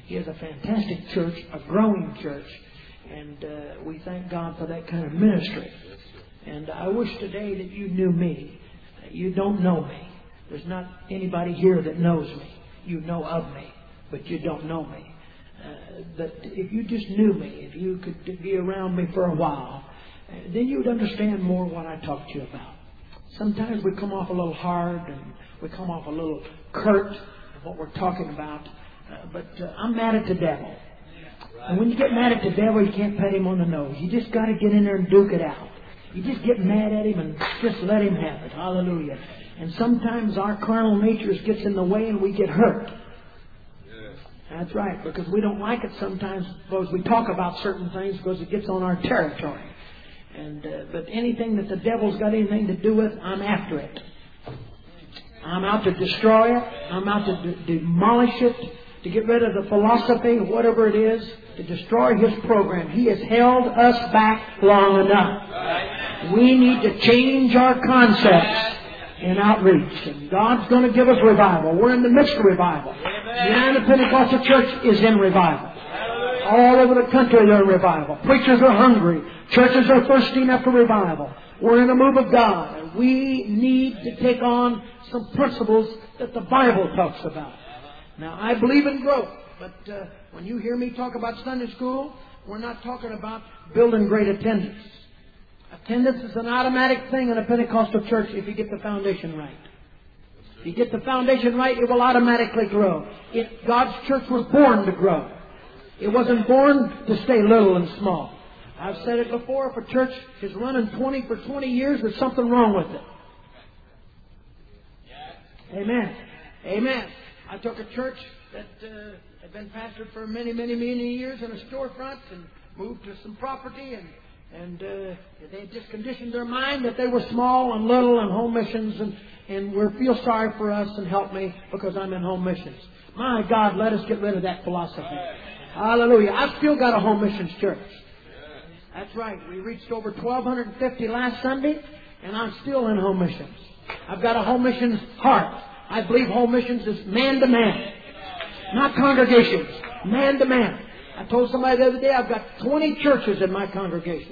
He has a fantastic church, a growing church. And we thank God for that kind of ministry. And I wish today that you knew me. You don't know me. There's not anybody here that knows me. You know of me, but you don't know me. But if you just knew me, if you could be around me for a while, then you would understand more what I talk to you about. Sometimes we come off a little hard and we come off a little curt of what we're talking about. But I'm mad at the devil. And when you get mad at the devil, you can't pat him on the nose. You just got to get in there and duke it out. You just get mad at him and just let him have it. Hallelujah. And sometimes our carnal nature gets in the way and we get hurt. That's right, because we don't like it sometimes because we talk about certain things because it gets on our territory. And but anything that the devil's got anything to do with, I'm after it. I'm out to destroy it. I'm out to demolish it, to get rid of the philosophy, whatever it is, to destroy his program. He has held us back long enough. We need to change our concepts in outreach. And God's going to give us revival. We're in the midst of revival. The United Pentecostal Church is in revival. All over the country they're in revival. Preachers are hungry. Churches are thirsting after revival. We're in a move of God. And we need to take on some principles that the Bible talks about. Now, I believe in growth. But when you hear me talk about Sunday school, we're not talking about building great attendance. Attendance is an automatic thing in a Pentecostal church if you get the foundation right. If you get the foundation right, it will automatically grow. God's church was born to grow. It wasn't born to stay little and small. I've said it before, if a church is running for 20 years, there's something wrong with it. Amen. Amen. I took a church that had been pastored for many years in a storefront and moved to some property and they had just conditioned their mind that they were small and little and home missions and feel sorry for us and help me because I'm in home missions. My God, let us get rid of that philosophy. Hallelujah. I've still got a home missions church. That's right. We reached over 1,250 last Sunday and I'm still in home missions. I've got a home missions heart. I believe home missions is man to man. Not congregations. Man to man. I told somebody the other day I've got 20 churches in my congregation.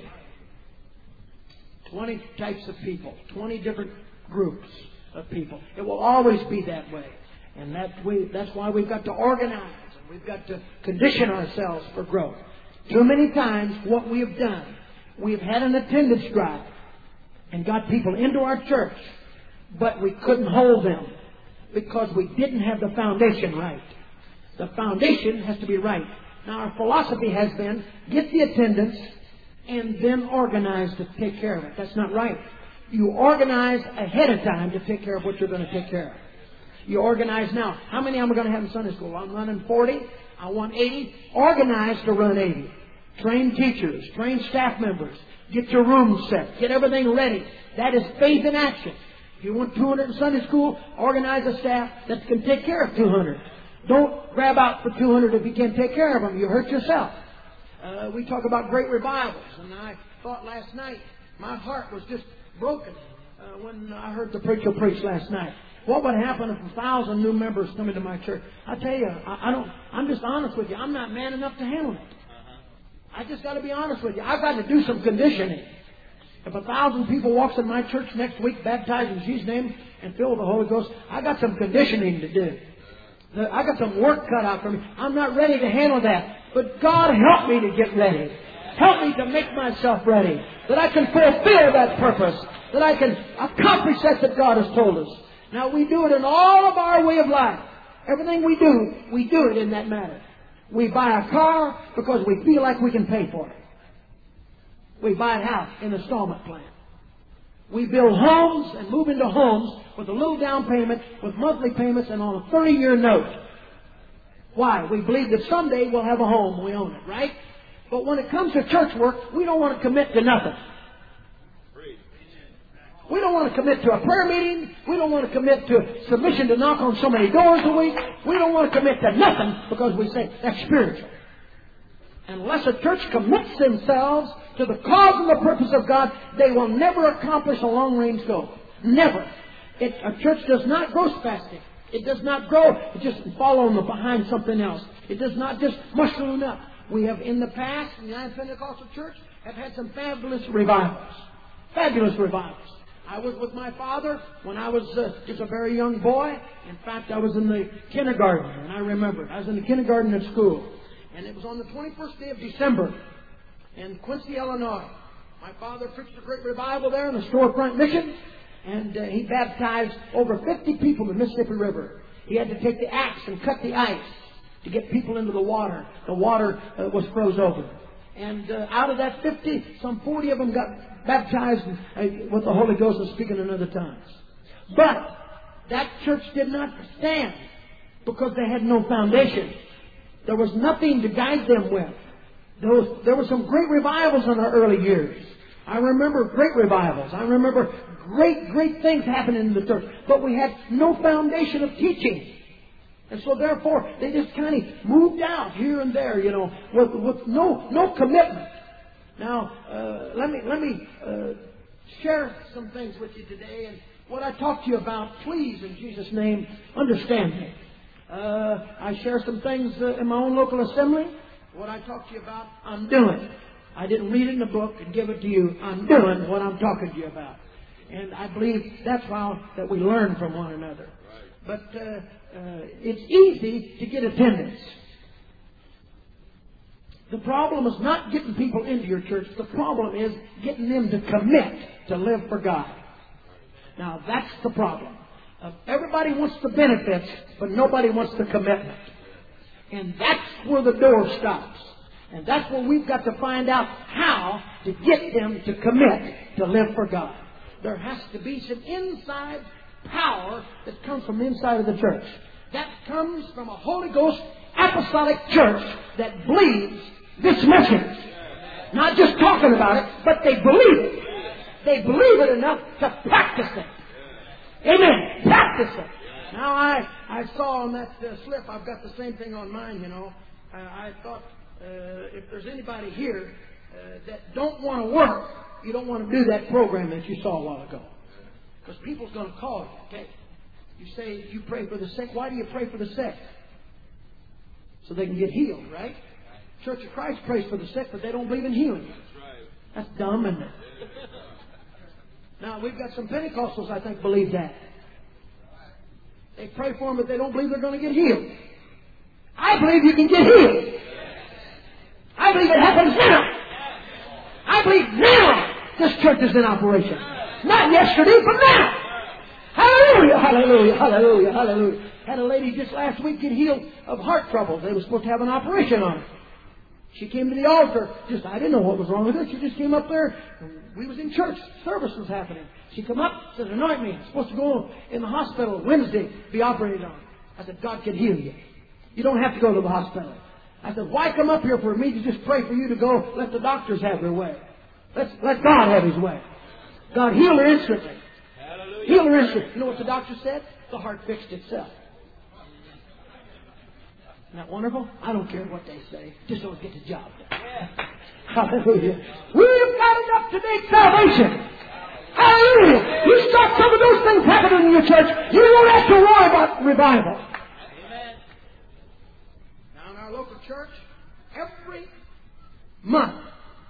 20 types of people. 20 different groups of people. It will always be that way. And that's why we've got to organize. And we've got to condition ourselves for growth. Too many times what we have done, we have had an attendance drive and got people into our church, but we couldn't hold them because we didn't have the foundation right. The foundation has to be right. Now our philosophy has been, get the attendance and then organize to take care of it. That's not right. You organize ahead of time to take care of what you're going to take care of. You organize now. How many am I going to have in Sunday school? I'm running 40. I want 80. Organize to run 80. Train teachers. Train staff members. Get your room set. Get everything ready. That is faith in action. If you want 200 in Sunday school, organize a staff that can take care of 200. Don't grab out for 200 if you can't take care of them. You hurt yourself. We talk about great revivals. And I thought last night, my heart was just broken when I heard the preacher preach last night. What would happen if 1,000 new members come into my church? I tell you, I'm just honest with you. I'm not man enough to handle it. I just got to be honest with you. I've got to do some conditioning. If 1,000 people walks in my church next week, baptized in Jesus' name and filled with the Holy Ghost, I got some conditioning to do. I got some work cut out for me. I'm not ready to handle that. But God help me to get ready. Help me to make myself ready. That I can fulfill that purpose. That I can accomplish that God has told us. Now we do it in all of our way of life. Everything we do it in that manner. We buy a car because we feel like we can pay for it. We buy a house in installment plan. We build homes and move into homes with a little down payment, with monthly payments, and on a 30-year note. Why? We believe that someday we'll have a home. We own it, right? But when it comes to church work, we don't want to commit to nothing. We don't want to commit to a prayer meeting. We don't want to commit to submission to knock on so many doors a week. We don't want to commit to nothing because we say that's spiritual. Unless a church commits themselves to the cause and the purpose of God, they will never accomplish a long-range goal. Never. A church does not grow spastic. It does not grow. It just fall on behind something else. It does not just mushroom up. We have in the past, in the United Pentecostal Church, have had some fabulous revivals. Fabulous revivals. I was with my father when I was just a very young boy. In fact, I was in the kindergarten, and I remember. I was in the kindergarten at school. And it was on the 21st day of December in Quincy, Illinois. My father preached a great revival there in the Storefront Mission. And he baptized over 50 people in the Mississippi River. He had to take the axe and cut the ice to get people into the water. The water was froze over. And out of that 50, some 40 of them got baptized with the Holy Ghost and speaking in other tongues. But that church did not stand because they had no foundation. There was nothing to guide them with. There were some great revivals in our early years. I remember great revivals. I remember great things happening in the church. But we had no foundation of teaching. And so therefore, they just kind of moved out here and there, with no commitment. Now, let me share some things with you today. And what I talk to you about, please, in Jesus' name, understand me. I share some things in my own local assembly. What I talk to you about, I'm doing. I didn't read it in the book and give it to you. I'm doing what I'm talking to you about. And I believe that's how that we learn from one another. But it's easy to get attendance. The problem is not getting people into your church. The problem is getting them to commit to live for God. Now, that's the problem. Everybody wants the benefits, but nobody wants the commitment. And that's where the door stops. And that's where we've got to find out how to get them to commit to live for God. There has to be some inside power that comes from the inside of the church. That comes from a Holy Ghost apostolic church that believes this message. Not just talking about it, but they believe it. They believe it enough to practice it. Amen. Practice it. Now, I saw on that slip, I've got the same thing on mine, I thought, if there's anybody here that don't want to work, you don't want to do that program that you saw a while ago. Because people's going to call you, okay? You say you pray for the sick. Why do you pray for the sick? So they can get healed, right? Church of Christ prays for the sick, but they don't believe in healing. That's dumb, isn't it? Now, we've got some Pentecostals, I think, believe that. They pray for them, but they don't believe they're going to get healed. I believe you can get healed. I believe it happens now. I believe now this church is in operation. Not yesterday, but now. Hallelujah, hallelujah, hallelujah, hallelujah. Had a lady just last week get healed of heart trouble. They were supposed to have an operation on her. She came to the altar. I didn't know what was wrong with her. She just came up there. We was in church. Service was happening. She come up, said, anoint me. I'm supposed to go in the hospital Wednesday, be operated on. I said, God can heal you. You don't have to go to the hospital. I said, why come up here for me to just pray for you to go? Let the doctors have their way. Let God have His way. God healed her instantly. Hallelujah. Healed her instantly. You know what the doctor said? The heart fixed itself. Isn't that wonderful? I don't care what they say. Just don't get the job done. Hallelujah. We've got enough to make salvation. Hallelujah. You start some of those things happening in your church, you won't have to worry about revival. Amen. Now in our local church, every month,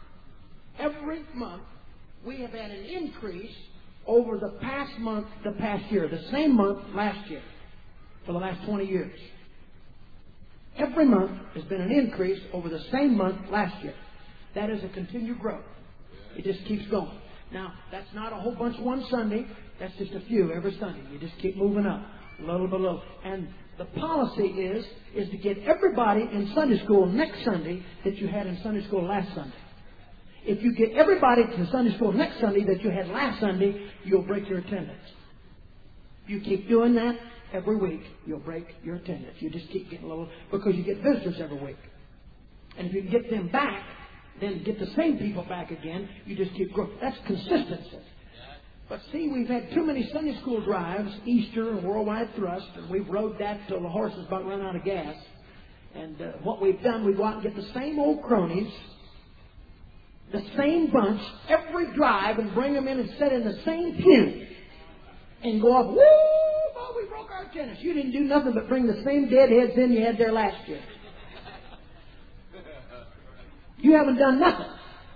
we have had an increase over the past year, the same month last year, for the last 20 years. Every month has been an increase over the same month last year. That is a continued growth. It just keeps going. Now, that's not a whole bunch one Sunday. That's just a few every Sunday. You just keep moving up, little by little. And the policy is to get everybody in Sunday school next Sunday that you had in Sunday school last Sunday. If you get everybody to Sunday school next Sunday that you had last Sunday, you'll break your attendance. You keep doing that every week, you'll break your attendance. You just keep getting a little, because you get visitors every week. And if you can get them back, then get the same people back again, you just keep growing. That's consistency. But see, we've had too many Sunday school drives, Easter and Worldwide Thrust, and we've rode that till the horses about run out of gas. And what we've done, we go out and get the same old cronies, the same bunch, every drive, and bring them in and sit in the same pew. And go off, woo, oh, we broke our Our tennis. You didn't do nothing but bring the same deadheads in you had there last year. You haven't done nothing.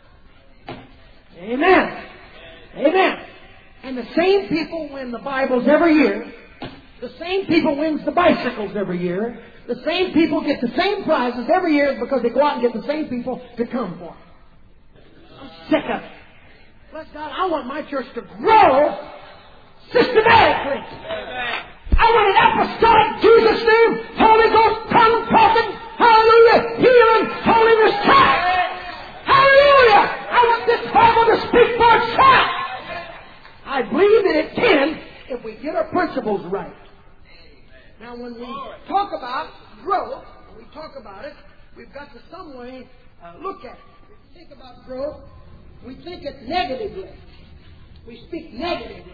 Amen. Amen. And the same people win the Bibles every year. The same people wins the bicycles every year. The same people get the same prizes every year because they go out and get the same people to come for them. I'm sick of it. Bless God, I want my church to grow systematically. I want an apostolic Jesus name, Holy Ghost, tongue talking, hallelujah, healing, holiness, time. Hallelujah! I want this Bible to speak for itself. I believe that it can if we get our principles right. Now, when we talk about growth, when we talk about it, we've got to some way look at it. If we think about growth, we think it negatively. We speak negatively.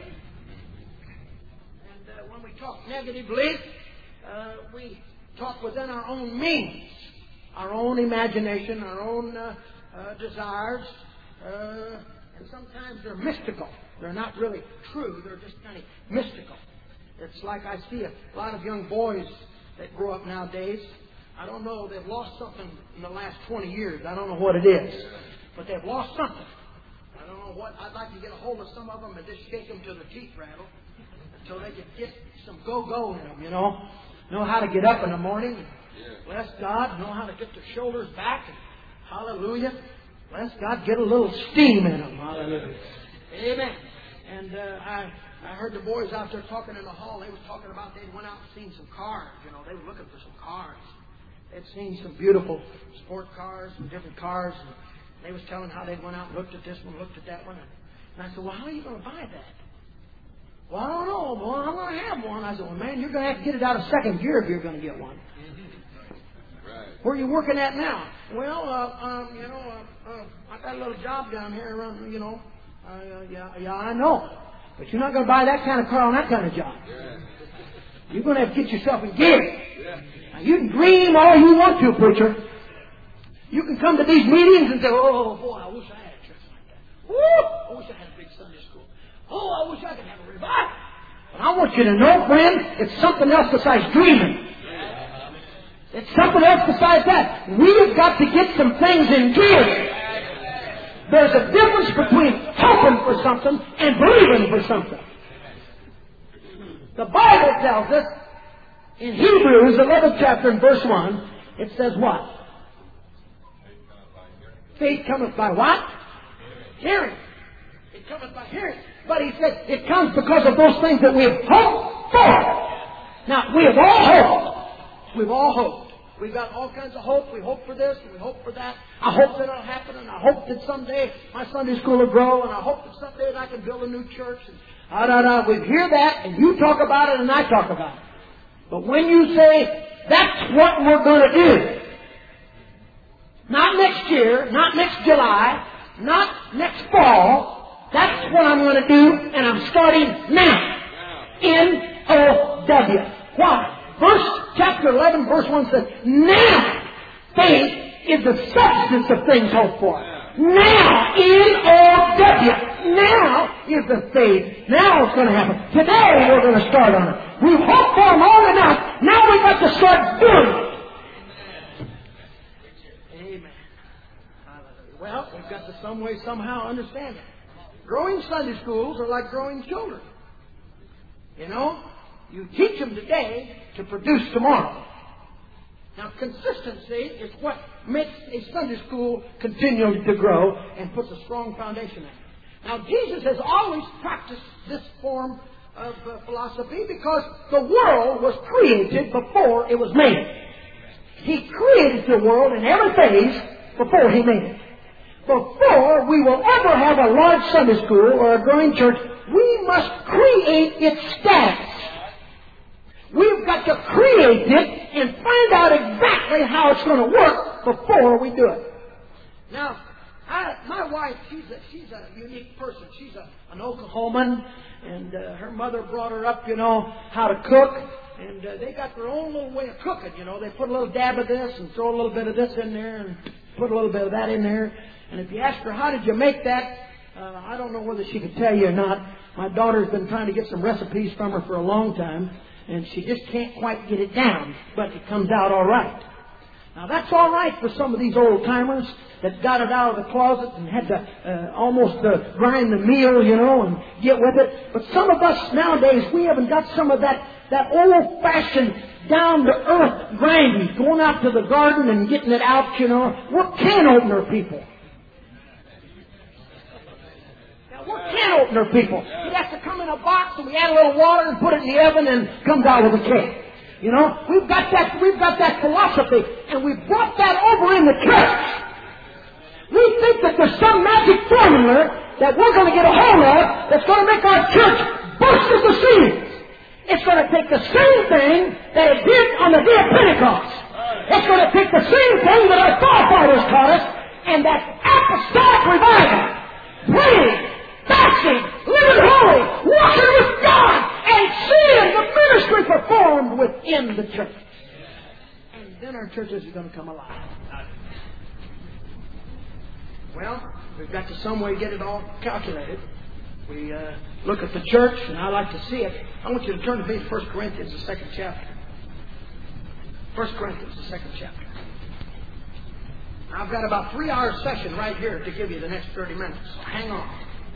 And when we talk negatively, we talk within our own means, our own imagination, our own desires, and sometimes they're mystical. They're not really true. They're just kind of mystical. It's like I see a lot of young boys that grow up nowadays. I don't know. They've lost something in the last 20 years. I don't know what it is. But they've lost something. I don't know what. I'd like to get a hold of some of them and just shake them till their teeth rattle until they can get some go-go in them, you know. Know how to get up in the morning. Bless God. Know how to get their shoulders back. And hallelujah. Bless God. Get a little steam in them. Hallelujah. Amen. And I heard the boys out there talking in the hall. They were talking about they went out and seen some cars. You know, they were looking for some cars. They'd seen some beautiful sport cars, some different cars. And they was telling how they went out and looked at this one, looked at that one. And I said, well, how are you going to buy that? Well, I don't know. Well, I'm going to have one. I said, well, man, you're going to have to get it out of second gear if you're going to get one. Right. Where are you working at now? Well, I got a little job down here around, you know. Yeah, I know. But you're not going to buy that kind of car on that kind of job. Yeah. You're going to have to get yourself in gear. Yeah. Now, you can dream all you want to, preacher. You can come to these meetings and say, oh, boy, I wish I had a church like that. Woo! I wish I had a big Sunday school. Oh, I wish I could have a revival. But I want you to know, friend, it's something else besides dreaming. Yeah. It's something else besides that. We've got to get some things in gear. There's a difference between hoping for something and believing for something. The Bible tells us in Hebrews 11th chapter and verse 1, it says what? Faith cometh by what? Hearing. It cometh by hearing. But he said it comes because of those things that we have hoped for. Now, we have all hoped. We've all hoped. We've got all kinds of hope. We hope for this and we hope for that. I hope that it'll happen, and I hope that someday my Sunday school will grow, and I hope that someday that I can build a new church. And we hear that, and you talk about it, and I talk about it. But when you say, that's what we're going to do, not next year, not next July, not next fall, that's what I'm going to do, and I'm starting now. N-O-W. Why? Chapter 11, verse 1 says, now faith is the substance of things hoped for. Now, N-O-W. Now is the faith. Now it's going to happen. Today we're going to start on it. We've hoped for it long enough. Now we've got to start doing it. Amen. Well, we've got to some way, somehow understand it. Growing Sunday schools are like growing children. You know? You teach them today to produce tomorrow. Now, consistency is what makes a Sunday school continue to grow and puts a strong foundation in it. Now, Jesus has always practiced this form of philosophy because the world was created before it was made. He created the world in every phase before He made it. Before we will ever have a large Sunday school or a growing church, we must create its status. We've got to create it and find out exactly how it's going to work before we do it. Now, my wife, she's a unique person. She's an Oklahoman, and her mother brought her up, how to cook. And they got their own little way of cooking, They put a little dab of this and throw a little bit of this in there and put a little bit of that in there. And if you ask her, how did you make that? I don't know whether she could tell you or not. My daughter's been trying to get some recipes from her for a long time. and she just can't quite get it down, but it comes out all right. Now that's all right for some of these old timers that got it out of the closet and had to almost grind the meal, and get with it. But some of us nowadays, we haven't got some of that old-fashioned, down-to-earth grinding, going out to the garden and getting it out, We're can opener people. We're can opener people. It has to come in a box, and we add a little water and put it in the oven, and it comes out with a cake. We've got that philosophy, and we've brought that over in the church. We think that there's some magic formula that we're going to get a hold of that's going to make our church burst at the seams. It's going to take the same thing that it did on the day of Pentecost. It's going to take the same thing that our forefathers taught us, and that apostolic revival, praying, fasting, living holy, walking with God, and seeing the ministry performed within the church. And then our churches are going to come alive. Well, we've got to some way get it all calculated. We look at the church, and I like to see it. I want you to turn to me 1 Corinthians, the 2nd chapter. 1 Corinthians, the 2nd chapter. Now, I've got about a 3-hour session right here to give you the next 30 minutes, so hang on.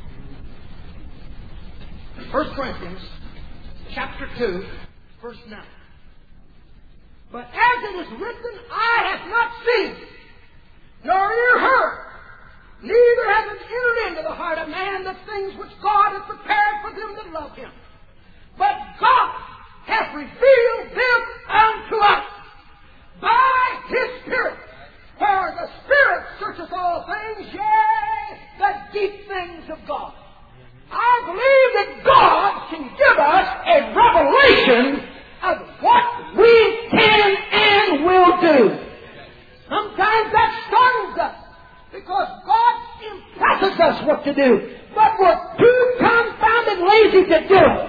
1 Corinthians, chapter 2, verse 9. But as it is written, eye hath not seen, nor ear heard, neither hath it entered into the heart of man the things which God hath prepared for them that love Him. But God hath revealed them unto us by His Spirit. For the Spirit searcheth all things, yea, the deep things of God. I believe that God can give us a revelation of what we can and will do. Sometimes that startles us, because God impresses us what to do, but we're too confounded lazy to do it.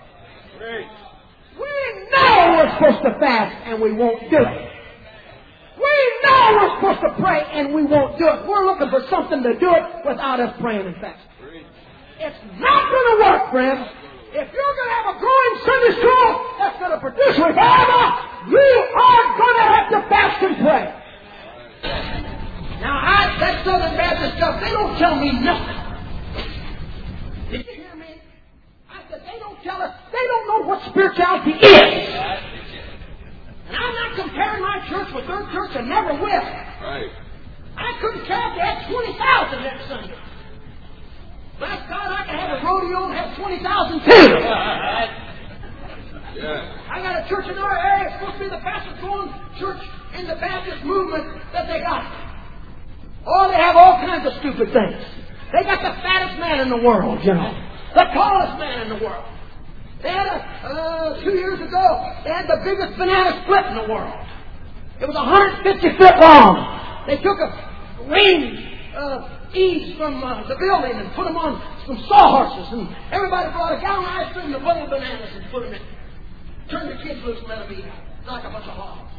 We know we're supposed to fast and we won't do it. We know we're supposed to pray and we won't do it. We're looking for something to do it without us praying and fasting. It's not going to work, friends. If you're going to have a growing Sunday school that's going to produce revival, you are going to have to fast and pray. Now, that Southern Baptist stuff, they don't tell me nothing. Did you hear me? I said, they don't tell us, they don't know what spirituality is. And I'm not comparing my church with their church and never will. Right. I couldn't care if they had 20,000 next Sunday. Bless God, I can have a rodeo and have 20,000 too. Yeah. I got a church in our area. It's supposed to be the fastest growing church in the Baptist movement that they got. Oh, they have all kinds of stupid things. They got the fattest man in the world, the tallest man in the world. They had 2 years ago, they had the biggest banana split in the world. It was 150 feet long. They took a range eaves from the building and put them on some sawhorses, and everybody brought a gallon of ice cream and a bundle of bananas and put them in. Turned the kids loose and let them eat like a bunch of hogs.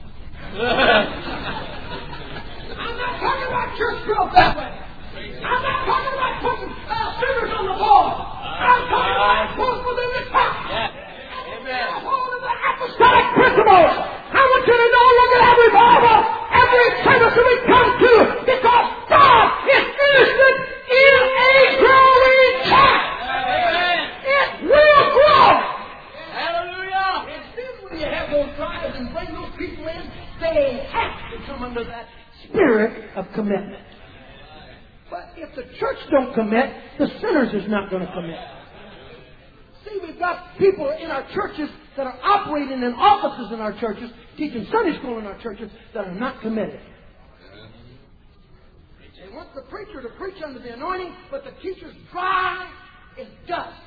I'm not talking about church growth that way. I'm not talking about putting sinners on the board. I'm talking about growth within the church. Amen. Hold of the apostolic principles. I want you to know we're going to have revival every service that we come to, because God is interested in a growing church. It will grow. Hallelujah. And then when you have those drives and bring those people in, they have to come under that spirit of commitment. But if the church don't commit, the sinners is not going to commit. See, we've got people in our churches that are operating in offices in our churches, teaching Sunday school in our churches, that are not committed. They want the preacher to preach under the anointing, but the teacher's dry as dust.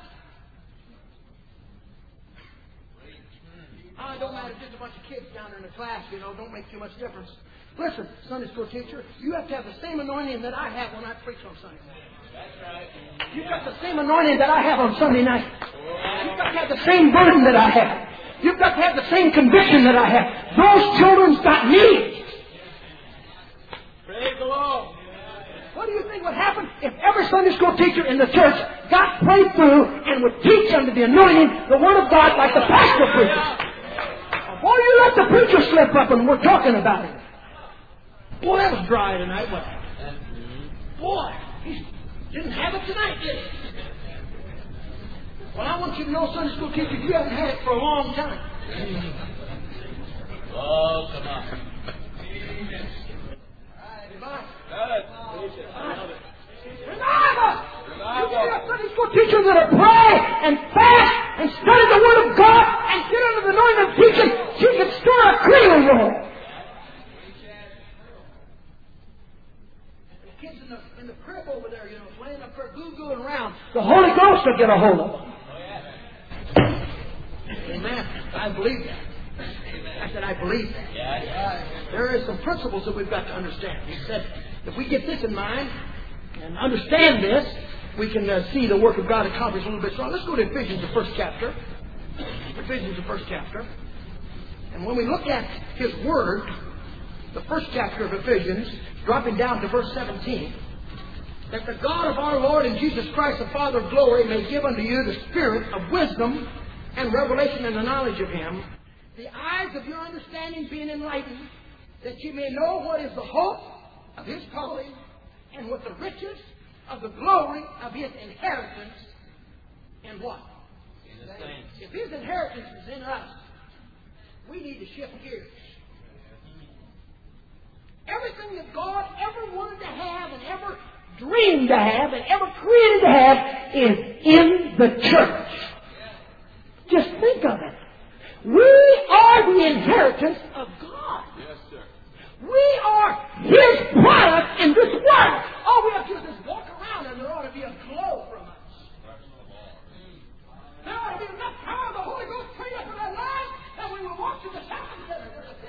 It don't matter, just a bunch of kids down there in the class, don't make too much difference. Listen, Sunday school teacher, you have to have the same anointing that I have when I preach on Sunday morning. That's right. You've got the same anointing that I have on Sunday night. You've got to have the same burden that I have. You've got to have the same conviction that I have. Those children's got needs. Praise the Lord. What do you think would happen if every Sunday school teacher in the church got prayed through and would teach under the anointing the Word of God like the pastor preaches? let the preacher slip up and we're talking about it. Boy, that was dry tonight, wasn't it? Boy, he didn't have it tonight, did he? Well, I want you to know, Sunday school teachers, you haven't had it for a long time. Oh, come on. Revival! You get a Sunday school teacher that'll pray and fast and study the Word of God and get under the anointing of teaching. She can stir a cradle roll. The kids in the crib over there, you know, laying up there goo-gooing around. The Holy Ghost will get a hold of them. Amen. I believe that. I said, I believe that. There is some principles that we've got to understand. He said, if we get this in mind and understand this, we can see the work of God accomplished a little bit. So let's go to Ephesians, the first chapter. Ephesians, the first chapter. And when we look at His Word, the first chapter of Ephesians, dropping down to verse 17, that the God of our Lord and Jesus Christ, the Father of glory, may give unto you the spirit of wisdom and revelation in the knowledge of Him, the eyes of your understanding being enlightened, that you may know what is the hope of His calling, and what the riches of the glory of His inheritance in what? In the saints. If His inheritance is in us, we need to shift gears. Everything that God ever wanted to have and ever dreamed to have and ever created to have is in the church. Just think of it. We are the inheritance of God. Yes, sir. We are His product in this world. All we have to do is walk around and there ought to be a glow from us. There ought to be enough power of the Holy Ghost praying up in our lives that we will walk to the shopping center.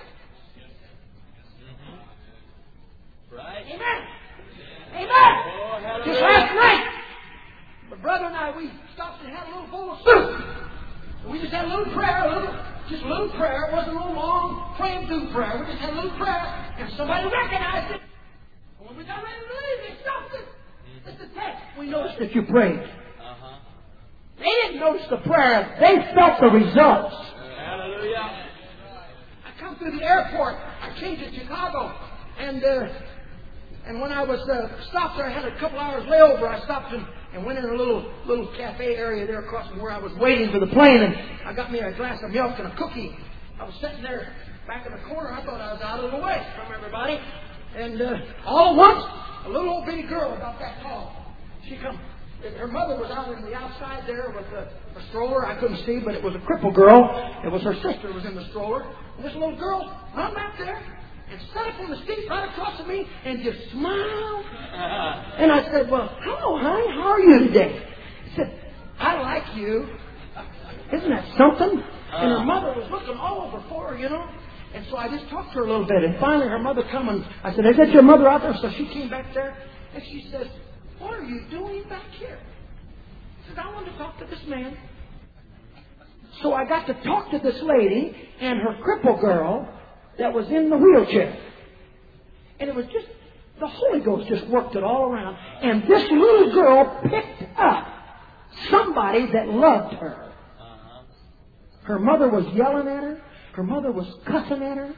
Right? Amen. Amen. Just last night, my brother and I, we stopped and had a little bowl of soup. We just had a little prayer, just a little prayer. It wasn't a little long praying through prayer. We just had a little prayer, and somebody recognized it. And when we got ready to leave, they stopped it. It's the text. We noticed that you prayed. They didn't notice the prayer. They felt the results. Hallelujah. I come through the airport. I changed in Chicago, and when I was stopped there, I had a couple hours layover. I stopped and went in a little cafe area there across from where I was waiting for the plane, and I got me a glass of milk and a cookie. I was sitting there back in the corner. I thought I was out of the way from everybody. And all at once, a little old bitty girl about that tall. She come. Her mother was out on the outside there with a stroller. I couldn't see, but it was a crippled girl. It was her sister who was in the stroller. And this little girl run back there and sat up on the seat right across from me and just smiled. And I said, well, hello, honey. How are you today? She said, I like you. Isn't that something? And her mother was looking all over for her, you know. And so I just talked to her a little bit. And finally her mother come and I said, is that your mother out there? So she came back there and she says, what are you doing back here? I said, I want to talk to this man. So I got to talk to this lady and her cripple girl that was in the wheelchair. And it was just, the Holy Ghost just worked it all around. And this little girl picked up somebody that loved her. Her mother was yelling at her. Her mother was cussing at her.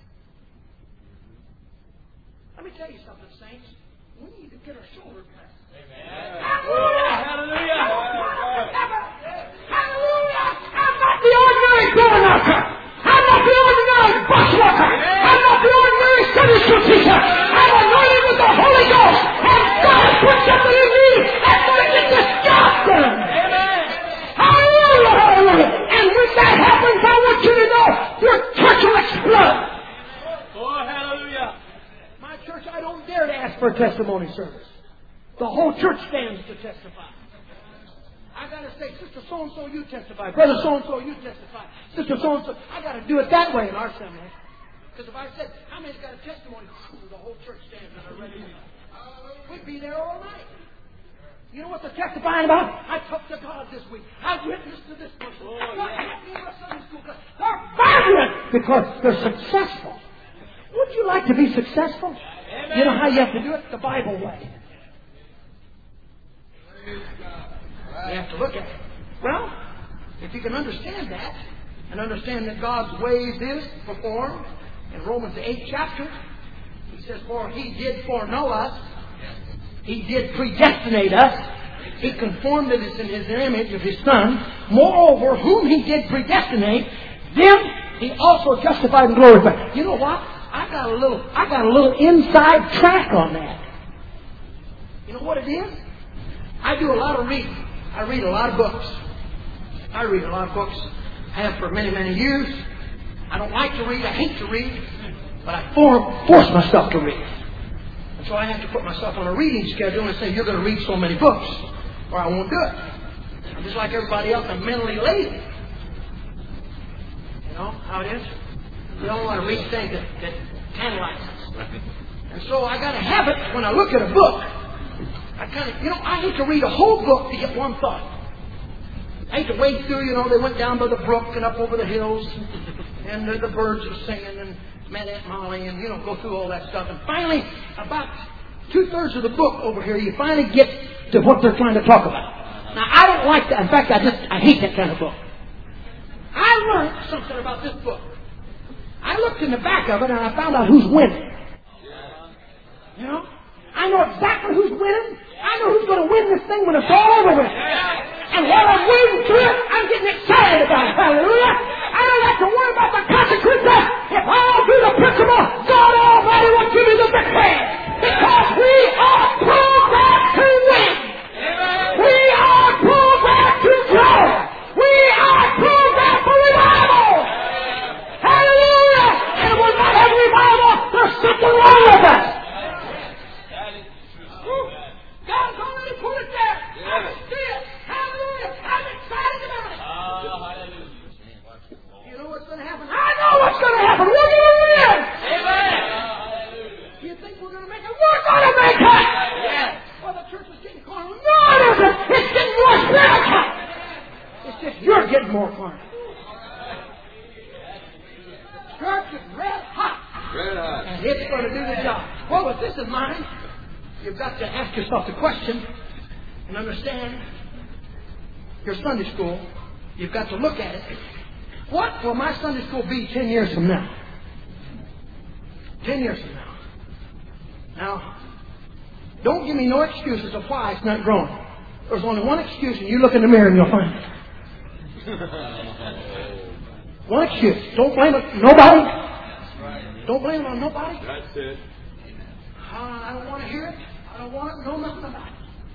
Let me tell you something, saints. We need to get our shoulders back. Hallelujah! Hallelujah! Hallelujah! I'm not the ordinary going worker. I'm not the ordinary bus worker. I'm not the ordinary Sunday school teacher. I'm anointed with the Holy Ghost. And God has put something in me that's going to get this job done. Amen. Hallelujah! Hallelujah! And when that happens, I want you to know your church will explode. Oh, hallelujah. My church, I don't dare to ask for a testimony service. The whole church stands to testify. I got to say, Sister So-and-so, you testify. Brother So-and-so, you testify. Sister So-and-so. I got to do it that way in our assembly. Because if I said, how many's got a testimony? The whole church stands and are ready to go. We'd be there all night. You know what they're testifying about? I talked to God this week. I witnessed to this person. God helped me in my Sunday school class. They're vibrant because they're successful. Would you like to be successful? Amen. You know how you have to do it? The Bible way. You have to look at it. Well, if you can understand that, and understand that God's ways is performed. In Romans the 8th chapter, He says, for He did foreknow us. He did predestinate us. He conformed us in His image of His Son. Moreover, whom He did predestinate, them He also justified and glorified. You know what? I got a little inside track on that. You know what it is? I do a lot of reading. I read a lot of books. I have for many, many years. I don't like to read. I hate to read. But I force myself to read. And so I have to put myself on a reading schedule and say, you're going to read so many books, or I won't do it. I'm just like everybody else. I'm mentally lazy. You know how it is? You don't want to read things that tantalize us. And so I got a habit when I look at a book. I hate to read a whole book to get one thought. I hate to wade through, they went down by the brook and up over the hills, and the birds were singing, and met Aunt Molly, and, go through all that stuff. And finally, about 2/3 of the book over here, you finally get to what they're trying to talk about. Now, I don't like that. In fact, I hate that kind of book. I learned something about this book. I looked in the back of it, and I found out who's winning. I know exactly who's winning. I know who's going to win this thing when it's all over with. And while I'm waiting through it, I'm getting excited about it. Hallelujah. I don't have to worry about the consequences. If I'll do the principle, God Almighty will give me the victory. Because we are programmed to win. We are programmed to grow. We are programmed for revival. Hallelujah. And when we have revival, there's something wrong with us. God's already put it there. I can see it. Hallelujah. I'm excited about it. You know what's going to happen? I know what's going to happen. We're going to win. Amen. You think we're going to make it? We're going to make it. Yes. Well, the church is getting carnal. No, it isn't. It's getting more spiritual. It's just you're getting more carnal. Church is red hot. Red hot. And it's going to do the job. Well, with this in mind, you've got to ask yourself the question and understand your Sunday school. You've got to look at it. What will my Sunday school be 10 years from now? 10 years from now. Now, don't give me no excuses of why it's not growing. There's only one excuse, and you look in the mirror and you'll find it. One excuse. Don't blame it on nobody. Don't blame it on nobody. That's it. I don't want to hear it. I don't want to know nothing about it.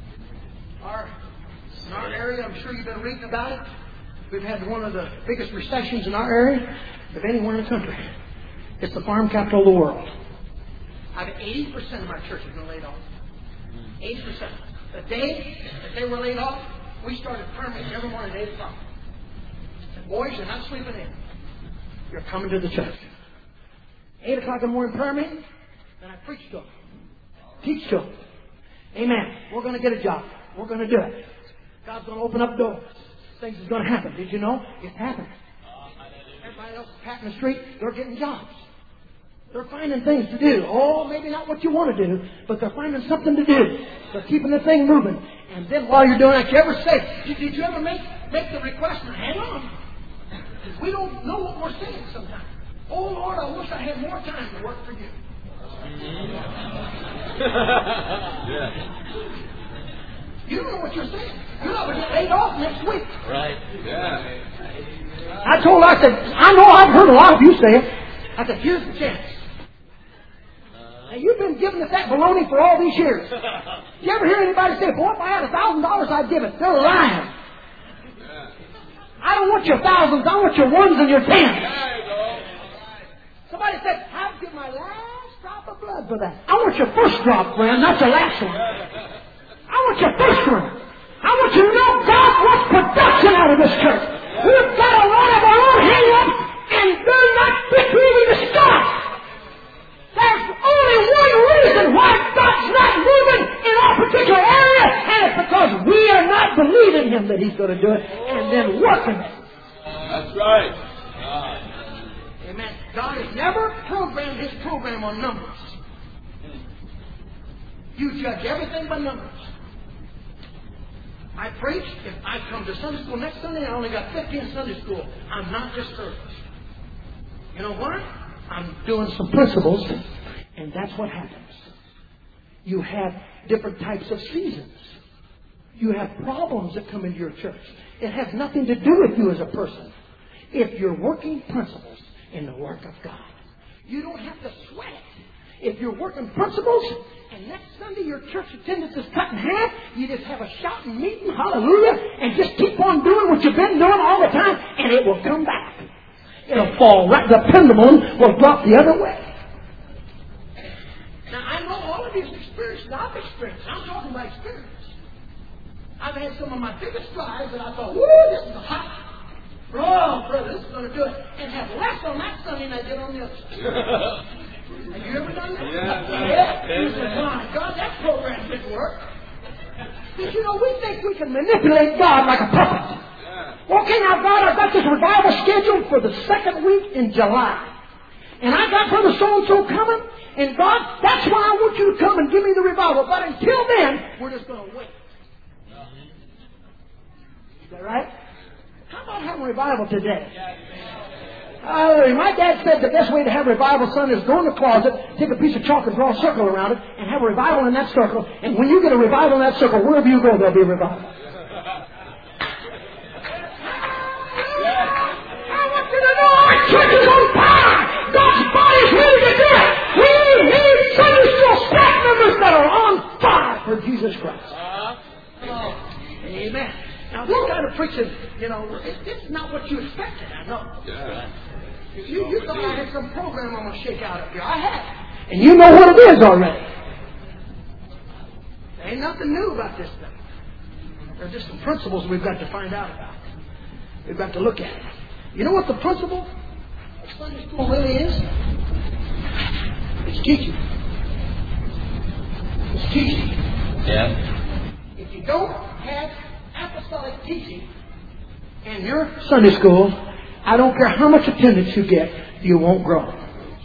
In our area, I'm sure you've been reading about it. We've had one of the biggest recessions in our area of anywhere in the country. It's the farm capital of the world. I have 80% of my church has been laid off. 80%. The day that they were laid off, we started permitting every morning at 8 o'clock. And boys, you're not sleeping in. You're coming to the church. 8 o'clock in the morning permitting, then I preach to them. Teach to them. Amen. We're going to get a job. We're going to do it. God's going to open up doors. Things is going to happen. Did you know? It's happening. Everybody else is patting the street. They're getting jobs. They're finding things to do. Oh, maybe not what you want to do, but they're finding something to do. They're keeping the thing moving. And then while you're doing that, you ever say, did you ever make the request? Now, hang on. We don't know what we're saying sometimes. Oh, Lord, I wish I had more time to work for you. You don't know what you're saying. You're not going to get laid off next week. Right. Yeah. I said, I know I've heard a lot of you say it. I said, here's the chance. Now, you've been giving us that baloney for all these years. You ever hear anybody say, boy, if I had $1,000, I'd give it? They're lying. I don't want your thousands. I want your ones and your tens. Somebody said, I'd give my last drop of blood for that. I want your first drop, friend, not your last one. I want your first one. I want you to know God wants production out of this church. We've got a lot of our own hang-ups, and they're not really the start. There's only one reason why God's not moving in our particular area, and it's because we are not believing Him that He's going to do it, and then working it. That's right. Amen. God has never programmed His program on numbers. You judge everything by numbers. I preach. If I come to Sunday school next Sunday, I only got 50 in Sunday school. I'm not discouraged. You know why? I'm doing some principles, and that's what happens. You have different types of seasons. You have problems that come into your church. It has nothing to do with you as a person. If you're working principles in the work of God, you don't have to sweat it. If you're working principles, and next Sunday your church attendance is cut in half, you just have a shouting meeting, hallelujah, and just keep on doing what you've been doing all the time, and it will come back. It'll fall right. The pendulum will drop the other way. Now, I know all of these experiences I've experienced. I'm talking about experience. I've had some of my biggest drives that I thought, woo, this is hot. Oh, brother, this is going to do it. And have less on that Sunday than I did on the other Sunday. Have you ever done that? Yeah. You said, my God, that program didn't work. Because, you know, we think we can manipulate God like a puppet. Okay, now, God, I've got this revival scheduled for the second week in July. And I got Brother so-and-so coming. And God, that's why I want you to come and give me the revival. But until then, we're just going to wait. Is that right? How about having revival today? My dad said the best way to have revival, son, is go in the closet, take a piece of chalk and draw a circle around it, and have a revival in that circle. And when you get a revival in that circle, wherever you go, there'll be a revival. I want you to know our church is on fire. God's body is ready to do it. We need Sunday school staff members that are on fire for Jesus Christ. Amen. Now, this kind of preaching, you know, it's not what you expected, I know. Yeah. You thought I had some program I'm going to shake out up here. I have. And you know what it is already. There ain't nothing new about this thing. There are just some principles we've got to find out about. We've got to look at it. You know what the principle of Sunday school really is? It's teaching. It's teaching. Yeah. If you don't have apostolic teaching in your Sunday school, I don't care how much attendance you get, you won't grow.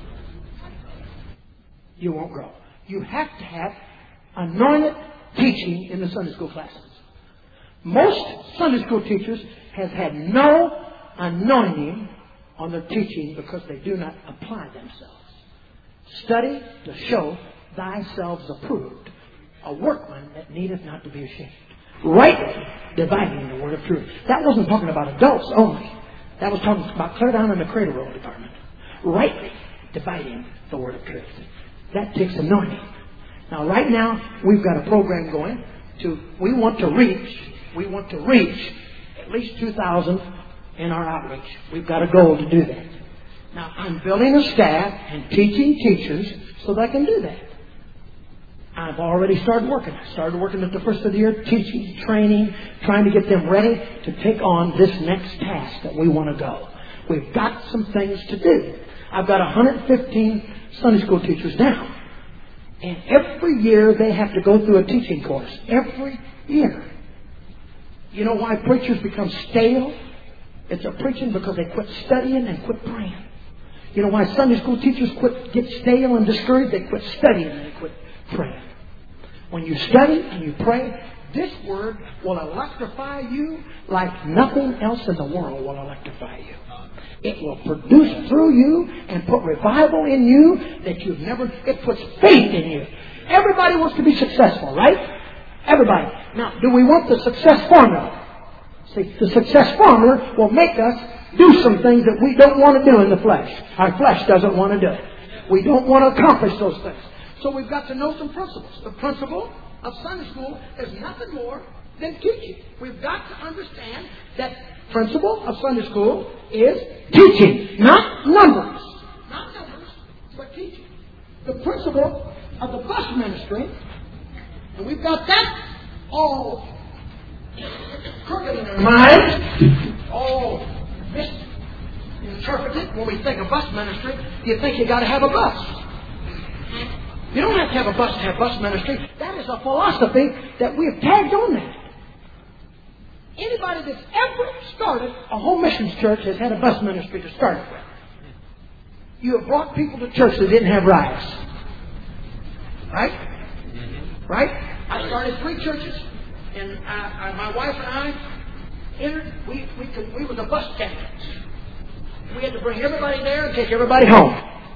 You won't grow. You have to have anointed teaching in the Sunday school classes. Most Sunday school teachers have had no anointing on their teaching because they do not apply themselves. Study to show thyself approved, a workman that needeth not to be ashamed. Rightly dividing the word of truth. That wasn't talking about adults only. That was talking about clear down in the cradle roll department. Rightly dividing the word of truth. That takes anointing. Now, right now, we've got a program going we want to reach at least 2,000 in our outreach. We've got a goal to do that. Now, I'm building a staff and teaching teachers so that I can do that. I've already started working. I started working at the first of the year, teaching, training, trying to get them ready to take on this next task that we want to go. We've got some things to do. I've got 115 Sunday school teachers now. And every year they have to go through a teaching course. Every year. You know why preachers become stale? It's a preaching because they quit studying and quit praying. You know why Sunday school teachers get stale and discouraged? They quit studying and they quit praying. When you study and you pray, this word will electrify you like nothing else in the world will electrify you. It will produce through you and put revival in you that you've never... It puts faith in you. Everybody wants to be successful, right? Everybody. Now, do we want the success formula? See, the success formula will make us do some things that we don't want to do in the flesh. Our flesh doesn't want to do it. We don't want to accomplish those things. So we've got to know some principles. The principle of Sunday school is nothing more than teaching. We've got to understand that principle of Sunday school is teaching, not numbers. Not numbers, but teaching. The principle of the bus ministry, and we've got that all crooked in our minds, all misinterpreted. When we think of bus ministry, you think you got to have a bus. You don't have to have a bus to have bus ministry. That is a philosophy that we have tagged on that. Anybody that's ever started a home missions church has had a bus ministry to start with. You have brought people to church that didn't have rides. Right? Right? I started 3 churches And my wife and I entered. We were the bus captains. We had to bring everybody there and take everybody home.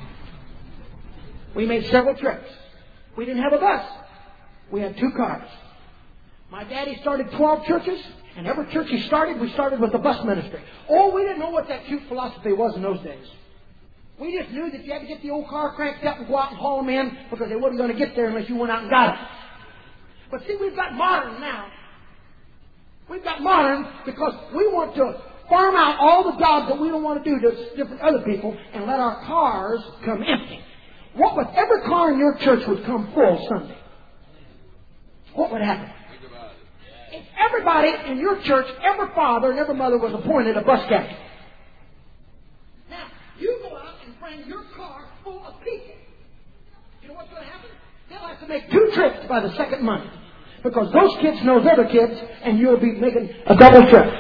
We made several trips. We didn't have a bus. We had 2 cars. My daddy started 12 churches, and every church he started, we started with the bus ministry. Oh, we didn't know what that cute philosophy was in those days. We just knew that you had to get the old car cranked up and go out and haul them in because they wasn't going to get there unless you went out and got them. But see, we've got modern now. We've got modern because we want to farm out all the jobs that we don't want to do to different other people and let our cars come empty. What if every car in your church would come full Sunday? What would happen? If everybody in your church, every father and every mother was appointed a bus captain. Now, you go out and bring your car full of people. You know what's going to happen? They'll have to make 2 trips by the second month. Because those kids know other kids, and you'll be making a double trip.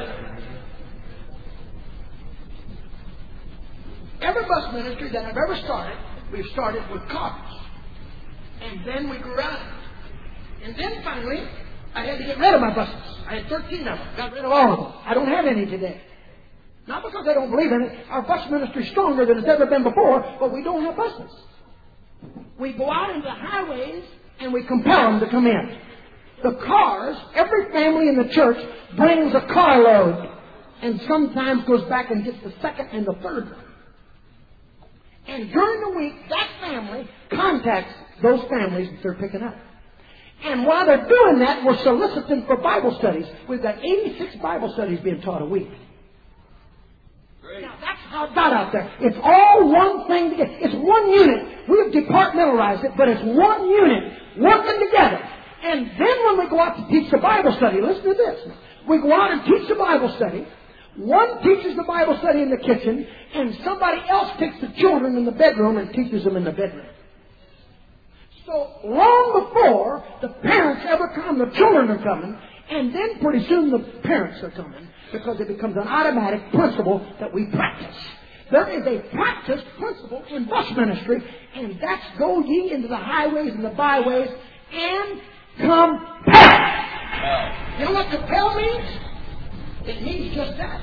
Every bus ministry that I've ever started, we've started with cars. And then we grew out of it. And then finally, I had to get rid of my buses. I had 13 of them. Got rid of all of them. I don't have any today. Not because I don't believe in it. Our bus ministry is stronger than it's ever been before, but we don't have buses. We go out into the highways and we compel them to come in. The cars, every family in the church brings a carload and sometimes goes back and gets the second and the third one. And during the week, that family contacts those families that they're picking up. And while they're doing that, we're soliciting for Bible studies. We've got 86 Bible studies being taught a week. Great. Now, that's how it got out there. It's all one thing together. It's one unit. We have departmentalized it, but it's one unit working together. And then when we go out to teach the Bible study, listen to this. We go out and teach the Bible study. One teaches the Bible study in the kitchen, and somebody else takes the children in the bedroom and teaches them in the bedroom. So long before the parents ever come, the children are coming, and then pretty soon the parents are coming, because it becomes an automatic principle that we practice. There is a practice principle in bus ministry, and that's go ye into the highways and the byways and compel. You know what compel means? It means just that.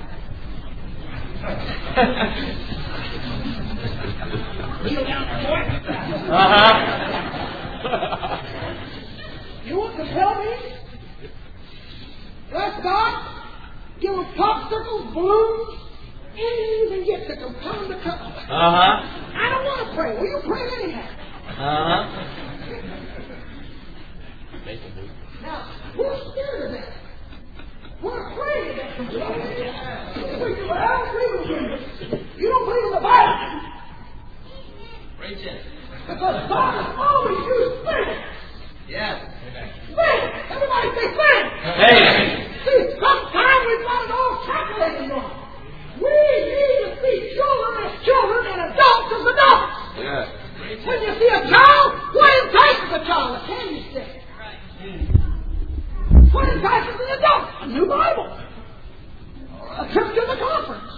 Kneel down, boy. You know what compel means? Bless God, give them popsicles, balloons, anything you can get to compel them to come. I don't want to pray. Well, you pray anyhow. Now, we're scared of that. We're afraid of that compel. We do, I don't agree with you. You don't believe in the Bible. Preach it. Because God has always used faith. Yes. Faith. Everybody say faith. Faith. See, sometimes we've got it all calculated wrong. We need to see children as children and adults as adults. Yes. When you see a child, what entices a child? A candy stick. What entices an adult? A new Bible. A trip to the conference.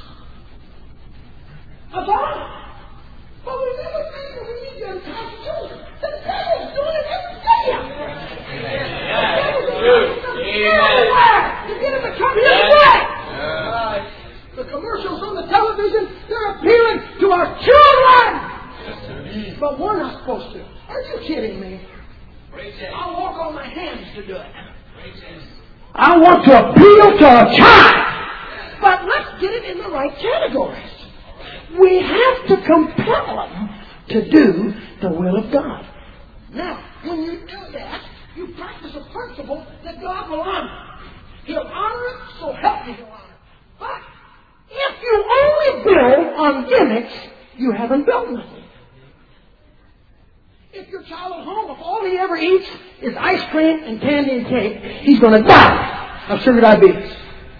A Bible. But we never think that we need to entice children. The devil's doing it every day out there. Everywhere to get them to come his way. The commercials on the television, they're appealing to our children. But we're not supposed to. Are you kidding me? I'll walk on my hands to do it. I want to appeal to a child. But let's get it in the right categories. We have to compel them to do the will of God. Now, when you do that, you practice a principle that God will honor. He'll honor it, so help me he'll honor it. But if you only build on gimmicks, you haven't built nothing. If your child at home, if all he ever eats is ice cream and candy and cake, he's going to die of sugar diabetes.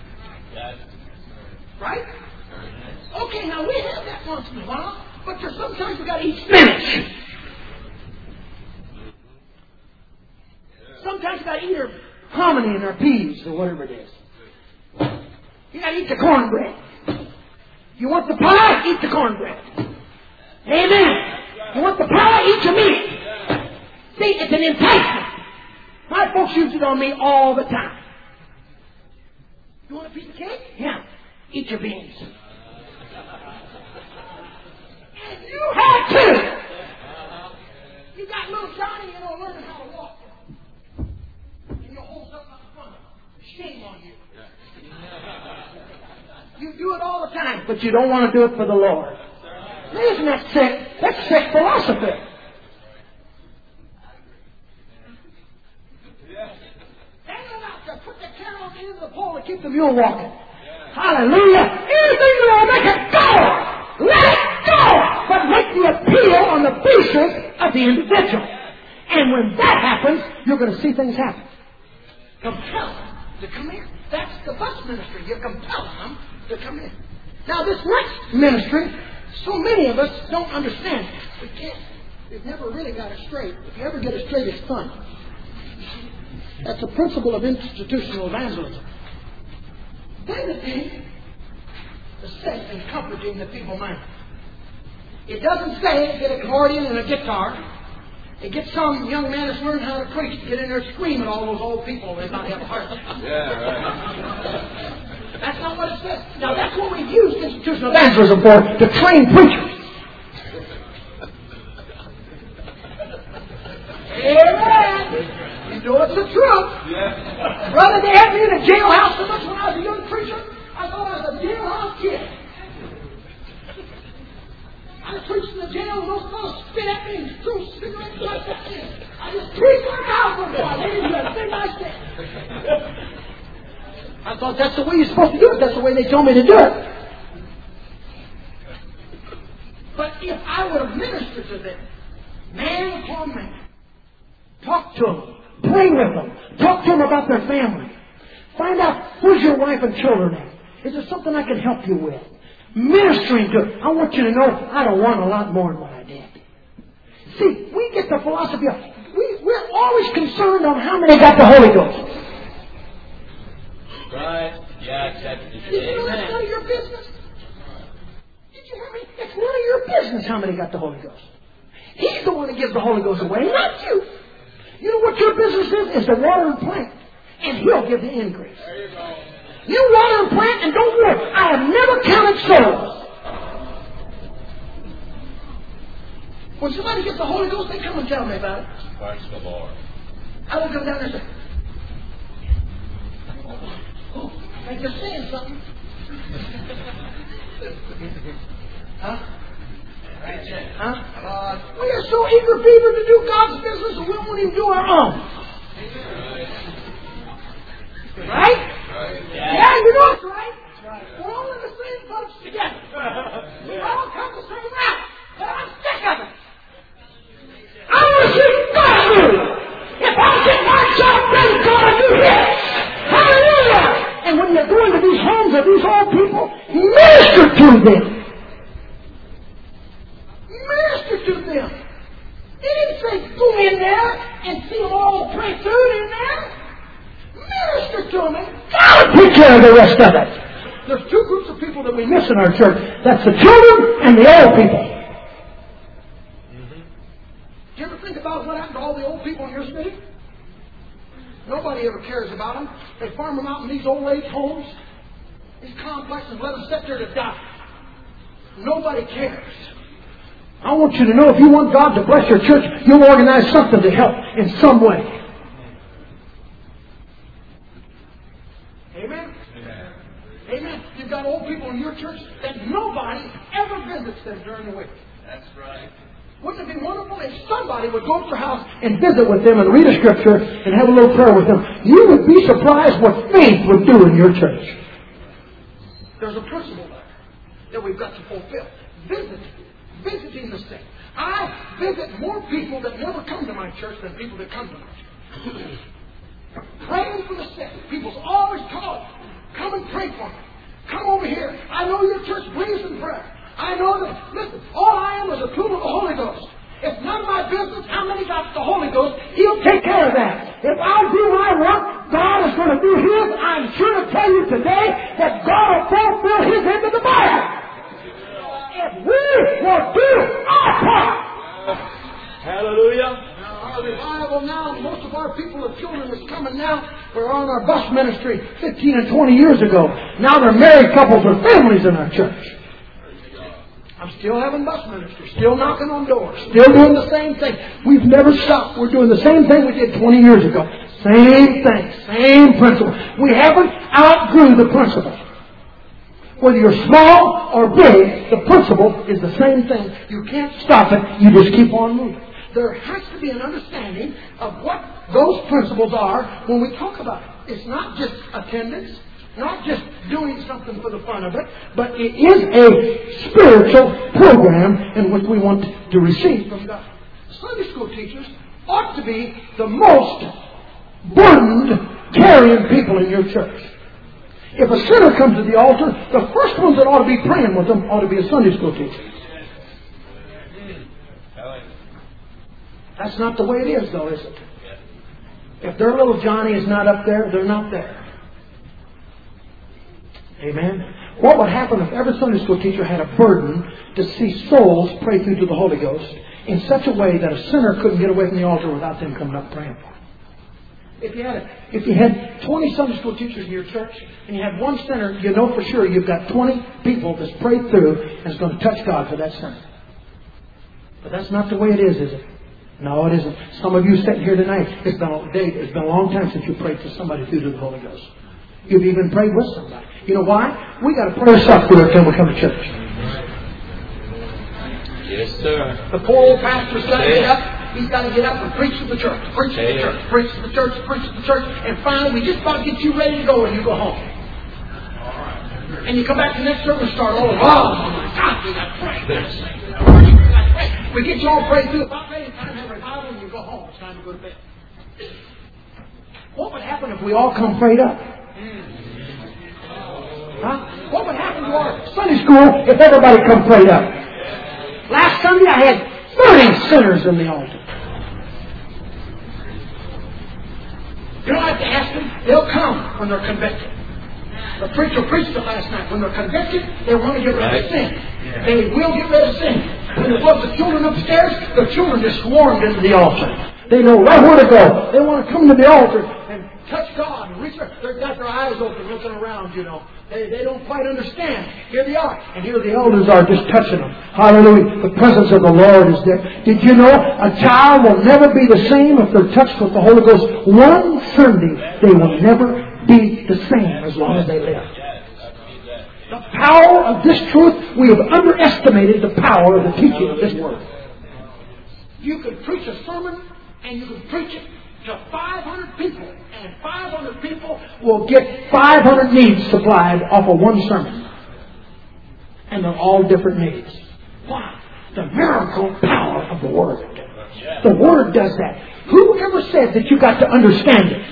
Right? Okay, now we have that once in a while, but there's sometimes we've got to eat spinach. Sometimes we've got to eat our hominy and our peas or whatever it is. You got to eat the cornbread. You want the pie? Eat the cornbread. Amen. You want the pie? Eat your meat. See, it's an enticement. My folks use it on me all the time. You want a piece of cake? Yeah. Eat your beans. And you have to. You got little Johnny, learning how to walk. And you hold something up in front of him. Shame on you. You do it all the time, but you don't want to do it for the Lord. Isn't that sick? That's sick philosophy. Put the carrot on the end of the pole to keep the mule walking. Hallelujah. Anything that will make it go, let it go. But make the appeal on the basis of the individual. And when that happens, you're going to see things happen. Compel them to come in. That's the bus ministry. You compel them to come in. Now this next ministry, so many of us don't understand. We can't. We've never really got it straight. If you ever get it straight, it's fun. That's the principle of institutional evangelism. Visiting the sick and comforting the feeble-minded. It doesn't say get a accordion and a guitar. It gets some young man that's learned how to preach to get in there and scream at all those old people that not have a heart. Yeah, right. That's not what it says. Now that's what we've used institutional evangelism for, to train preachers. Amen. You know it's the truth. Yeah. Brother, they had me in a jailhouse so much when I was a young preacher. I thought I was a jailhouse kid. I was preaching in the jail and those fellows spit at me and threw cigarettes like that. I just preached like a house on fire. They didn't do a thing like that. I thought that's the way you're supposed to do it. That's the way they told me to do it. But if I would have ministered to them, man upon man, talk to them, pray with them, talk to them about their family, find out who's your wife and children at. Is there something I can help you with? Ministering to them. I want you to know I don't want a lot more than what I did. See, we get the philosophy of, we're always concerned on how many got the Holy Ghost. Right. Yeah, exactly. Did you know that's none of your business? Did you hear me? It's none of your business how many got the Holy Ghost. He's the one that gives the Holy Ghost away, not you. You know what your business is? Is to water and plant. And He'll give the increase. There you go. You water and plant and don't worry. I have never counted souls. When somebody gets the Holy Ghost, they come and tell me about it. Praise the Lord. I will come down there and say, oh, like you're saying something. Huh? Huh? We are so eager fever to do God's business and we won't even do our own. Right? Yeah, you know it's right. We're all in the same boat together. We all come the same route. But I'm sick of it. I want to see God move. If I get my job done, God will do His. Hallelujah! And when you're going to these homes of these old people, minister to them. Minister to them. He didn't say go in there and see them all pray food in there. Minister to them and God will take care of the rest of it. There's two groups of people that we miss in our church. That's the children and the old people. Do you ever think about what happened to all the old people in your city? Nobody ever cares about them. They farm them out in these old age homes, these complexes, let them sit there to die. Nobody cares. I want you to know if you want God to bless your church, you'll organize something to help in some way. Amen? Amen. Amen. You've got old people in your church that nobody ever visits them during the week. That's right. Wouldn't it be wonderful if somebody would go to their house and visit with them and read a scripture and have a little prayer with them? You would be surprised what faith would do in your church. There's a principle there that we've got to fulfill. Visiting the sick. I visit more people that never come to my church than people that come to my church. Praying for the sick. People's always calling. Come and pray for me. Come over here. I know your church believes in prayer. I know that, listen, all I am is a tool of the Holy Ghost. It's none of my business how many got the Holy Ghost. He'll take care of that. If I do my work, God is going to do His. I'm sure to tell you today that God will fulfill His end of the Bible. If we will do our part. Hallelujah. Now, our revival Well, now most of our people, the children that's coming now, were on our bus ministry 15 and 20 years ago. Now they're married couples with families in our church. I'm still having bus ministry, still knocking on doors, still doing the same thing. We've never stopped. We're doing the same thing we did 20 years ago. Same thing, same principle. We haven't outgrew the principle. Whether you're small or big, the principle is the same thing. You can't stop it. You just keep on moving. There has to be an understanding of what those principles are when we talk about it. It's not just attendance, not just doing something for the fun of it, but it is a spiritual program in which we want to receive from God. Sunday school teachers ought to be the most burdened, carrying people in your church. If a sinner comes to the altar, the first ones that ought to be praying with them ought to be a Sunday school teacher. That's not the way it is, though, is it? If their little Johnny is not up there, they're not there. Amen? What would happen if every Sunday school teacher had a burden to see souls pray through to the Holy Ghost in such a way that a sinner couldn't get away from the altar without them coming up praying for him? If you had 20 Sunday school teachers in your church and you had one sinner, you know for sure you've got 20 people that's prayed through and is going to touch God for that sinner. But that's not the way it is it? No, it isn't. Some of you sitting here tonight, it's been a long time since you prayed for somebody through to the Holy Ghost. You've even prayed with somebody. You know why? We got to pray ourselves through it until we come to church. Yes, sir. The poor old pastor's got to get up. He's got to get up and preach to the church, preach to the church, preach to the church, preach to the church, and finally we just about get you ready to go and you go home. And you come back to the next service and start all over. Oh my God, we got to pray. We get you all prayed through. About ready, time to have revival, and you go home. It's time to go to bed. What would happen if we all come prayed up? Huh? What would happen to our Sunday school if everybody come prayed up? Last Sunday I had 30 sinners in the altar. You don't have to ask them. They'll come when they're convicted. The preacher preached it last night. When they're convicted, they want to get rid of sin. They will get rid of sin. When they brought the children upstairs, the children just swarmed into the altar. They know right where to go. They want to come to the altar and touch God and reach there. They've got their eyes open looking around, you know. They don't quite understand. Here they are. And here the elders are just touching them. Hallelujah. The presence of the Lord is there. Did you know a child will never be the same if they're touched with the Holy Ghost? One Sunday, they will never be the same as long as they live. The power of this truth, we have underestimated the power of the teaching of this word. You could preach a sermon and you could preach it to 500 people, and 500 people will get 500 needs supplied off of one sermon. And they're all different needs. Why? The miracle power of the Word. The Word does that. Whoever said that you got to understand it?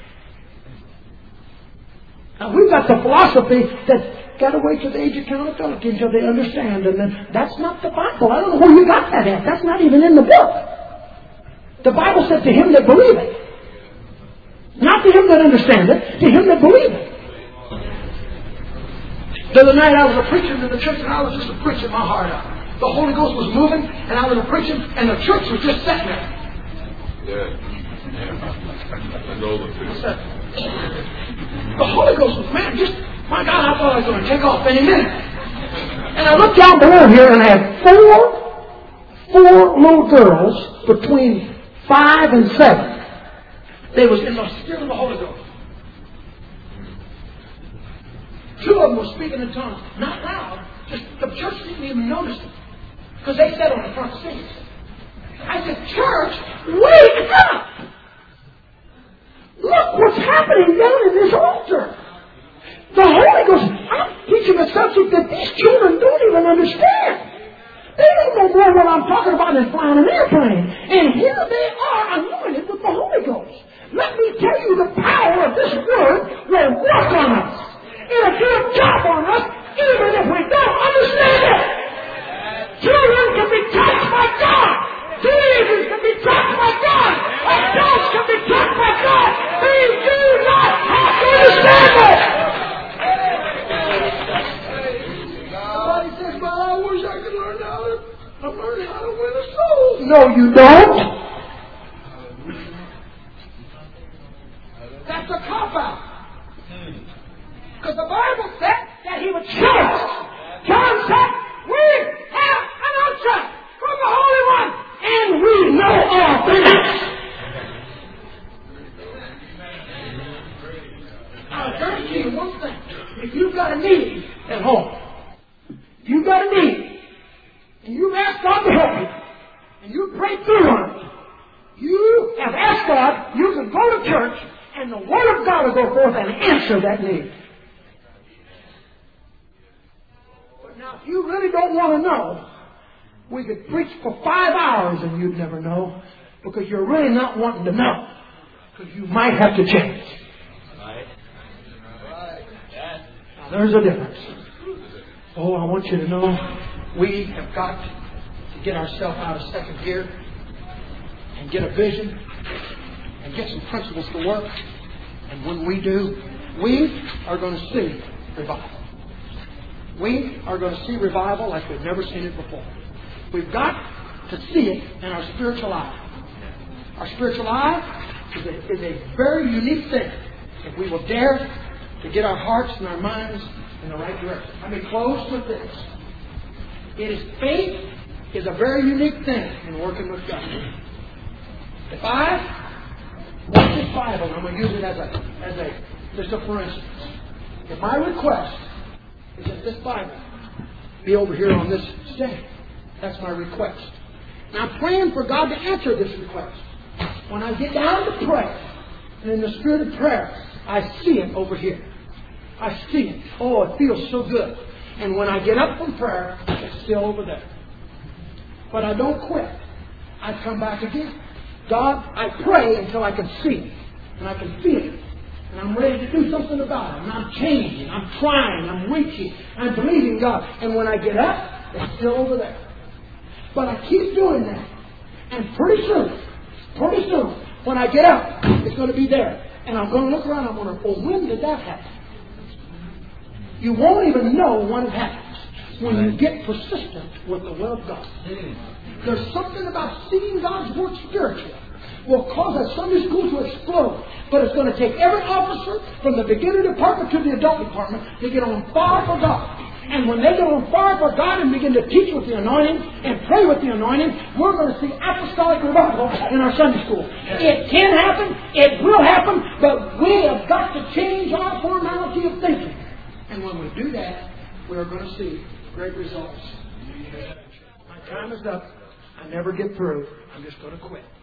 Now we've got the philosophy that got to wait till the age of accountability until they understand, and then that's not the Bible. I don't know where you got that at. That's not even in the book. The Bible said to him that believeth. Not to him that understandeth, to him that believeth. The other night I was preaching to the church and I was just preaching my heart out. The Holy Ghost was moving and I was preaching and the church was just sitting there. The Holy Ghost was, man, just, my God, I thought I was going to take off any minute. And I looked down below here and I had four little girls between 5 and 7. They was in the spirit of the Holy Ghost. 2 of them were speaking in tongues. Not loud. Just the church didn't even notice it. Because they sat on the front seats. I said, church, wake up! Look what's happening down in this altar. The Holy Ghost. I'm teaching a subject that these children don't even understand. They don't know more what I'm talking about than flying an airplane. And here they are anointed with the Holy Ghost. Let me tell you, the power of this word will work on us. It'll do a job on us even if we don't understand it. Children can be touched by God. Teenagers can be touched by God. Adults can be touched by God. They do not have to understand it. Somebody says, well, I wish I could learn how to win a soul. No, you don't. a cop-out. Because the Bible said that He would show us. John said, we have an answer from the Holy One, and we know all things. I'll guarantee you one thing. If you've got a need at home, if you've got a need, and you've asked God to help you, and you prayed through on it, you have asked God, you can go to church, and the Word of God will go forth and answer that need. But now, if you really don't want to know, we could preach for 5 hours and you'd never know, because you're really not wanting to know, because you might have to change. Right. Now, there's a difference. Oh, I want you to know, we have got to get ourselves out of second gear and get a vision and get some principles to work. And when we do, we are going to see revival. We are going to see revival like we've never seen it before. We've got to see it in our spiritual eye. Our spiritual eye is a very unique thing if we will dare to get our hearts and our minds in the right direction. Let me close with this. Faith is a very unique thing in working with God. If I want this Bible, I'm going to use it as just a for instance. If my request is that this Bible be over here on this stand, that's my request. And I'm praying for God to answer this request. When I get down to pray, and in the spirit of prayer, I see it over here. I see it. Oh, it feels so good. And when I get up from prayer, it's still over there. But I don't quit. I come back again. God, I pray until I can see it. And I can feel it. And I'm ready to do something about it. And I'm changing. I'm trying. I'm reaching. I'm believing God. And when I get up, it's still over there. But I keep doing that. And pretty soon, when I get up, it's going to be there. And I'm going to look around and I'm going to, well, when did that happen? You won't even know when it happens. When you get persistent with the will of God. There's something about seeing God's Word spiritually will cause a Sunday school to explode. But it's going to take every officer from the beginner department to the adult department to get on fire for God. And when they get on fire for God and begin to teach with the anointing and pray with the anointing, we're going to see apostolic revival in our Sunday school. It can happen. It will happen. But we have got to change our formality of thinking. And when we do that, we are going to see great results. My time is up. I never get through. I'm just going to quit.